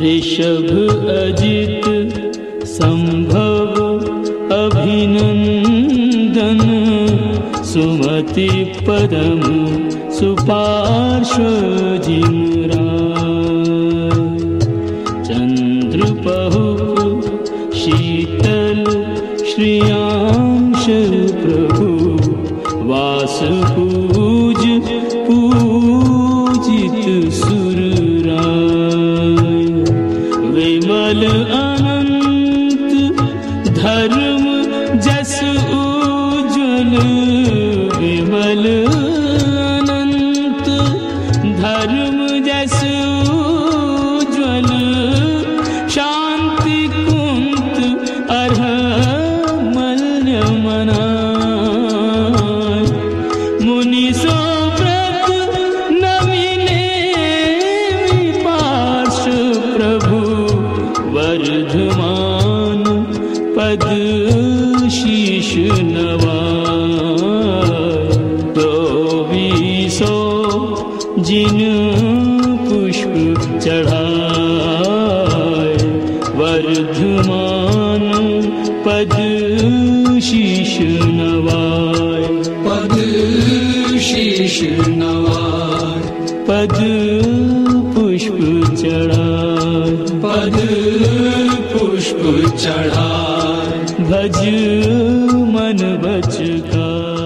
ऋषभ अजित संभव अभिनंदन, सुमति पदम सुपार्श्व जिमराय। चंद्रपहु शीतल श्रियांश प्रभु, वास पूज पूजित सुरराय। विमल अनंत धर्म जस उज्ज्वल, विमल अनंत धर्म जस उज्ज्वल, शांति कुंत अर्ह मल्य मनाय। मुनि सो व्रत नमिने पार्श्व प्रभु, वर्धमान पद शीश नवाय। चौबीसो जिन पुष्प चढ़ाए, वर्धमान पद शीश नवाय। पद शीश नवाय, पद पुष्प चढ़ाए, पद पुष्प चढ़ाए। भज मन बच का।